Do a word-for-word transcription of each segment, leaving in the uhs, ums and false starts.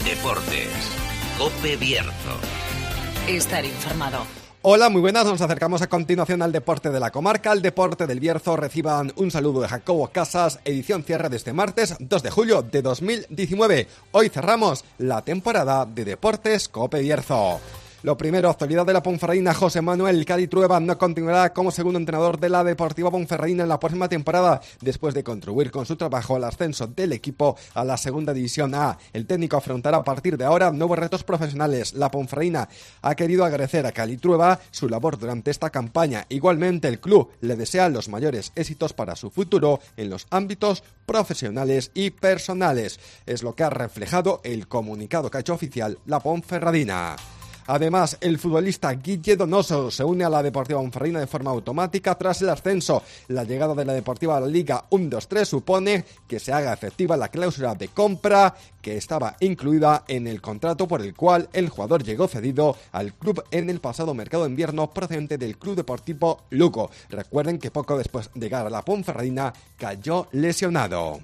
Deportes. COPE Bierzo. Estar informado. Hola, muy buenas, nos acercamos a continuación al deporte de la comarca, al deporte del Bierzo. Reciban un saludo de Jacobo Casas, edición cierre de este martes dos de julio de dos mil diecinueve. Hoy cerramos la temporada de Deportes COPE Bierzo. Lo primero, actualidad de la Ponferradina. José Manuel Cadi Trueba no continuará como segundo entrenador de la Deportiva Ponferradina en la próxima temporada, después de contribuir con su trabajo al ascenso del equipo a la segunda división A. El técnico afrontará a partir de ahora nuevos retos profesionales. La Ponferradina ha querido agradecer a Cadi Trueba su labor durante esta campaña. Igualmente, el club le desea los mayores éxitos para su futuro en los ámbitos profesionales y personales. Es lo que ha reflejado el comunicado que ha hecho oficial la Ponferradina. Además, el futbolista Guille Donoso se une a la Deportiva Ponferradina de forma automática tras el ascenso. La llegada de la Deportiva a la Liga uno dos tres supone que se haga efectiva la cláusula de compra que estaba incluida en el contrato por el cual el jugador llegó cedido al club en el pasado mercado de invierno procedente del Club Deportivo Lugo. Recuerden que poco después de llegar a la Ponferradina cayó lesionado.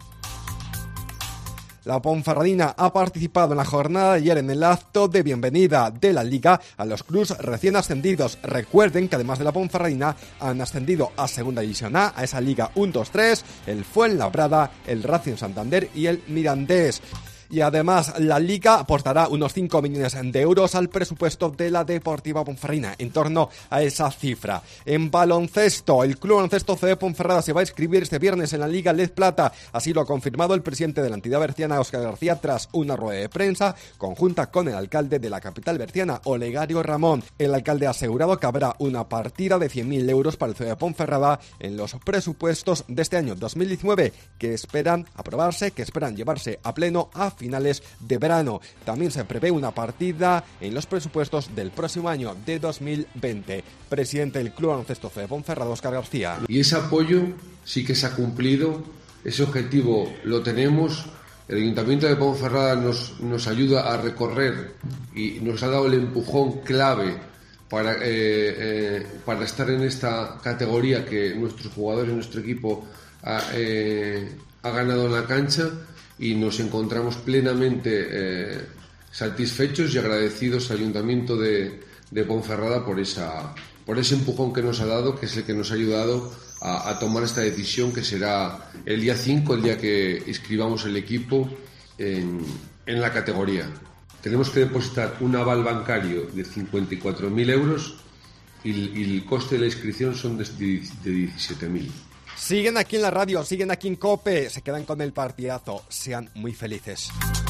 La Ponferradina ha participado en la jornada de ayer en el acto de bienvenida de la Liga a los clubes recién ascendidos. Recuerden que además de la Ponferradina han ascendido a Segunda División A, a esa Liga uno dos tres, el Fuenlabrada, el Racing Santander y el Mirandés. Y además la Liga aportará unos cinco millones de euros al presupuesto de la Deportiva Ponferradina, en torno a esa cifra. En baloncesto, el Club Baloncesto C D Ponferrada se va a inscribir este viernes en la Liga Lez Plata. Así lo ha confirmado el presidente de la entidad berciana, Óscar García, tras una rueda de prensa conjunta con el alcalde de la capital berciana, Olegario Ramón. El alcalde ha asegurado que habrá una partida de cien mil euros para el C D Ponferrada en los presupuestos de este año dos mil diecinueve, que esperan aprobarse, que esperan llevarse a pleno a finales de verano. También se prevé una partida en los presupuestos del próximo año de dos mil veinte. Presidente del Club Baloncesto C D Ponferrada, Óscar García. Y ese apoyo sí que se ha cumplido, ese objetivo lo tenemos. El Ayuntamiento de Ponferrada nos, nos ayuda a recorrer y nos ha dado el empujón clave para, eh, eh, para estar en esta categoría que nuestros jugadores, nuestro equipo ha, eh, ha ganado en la cancha. Y nos encontramos plenamente eh, satisfechos y agradecidos al Ayuntamiento de, de Ponferrada por, esa, por ese empujón que nos ha dado, que es el que nos ha ayudado a, a tomar esta decisión, que será el día cinco, el día que inscribamos el equipo en, en la categoría. Tenemos que depositar un aval bancario de cincuenta y cuatro mil euros y, y el coste de la inscripción son de, de diecisiete mil. Siguen aquí en la radio, siguen aquí en COPE, se quedan con el partidazo. Sean muy felices.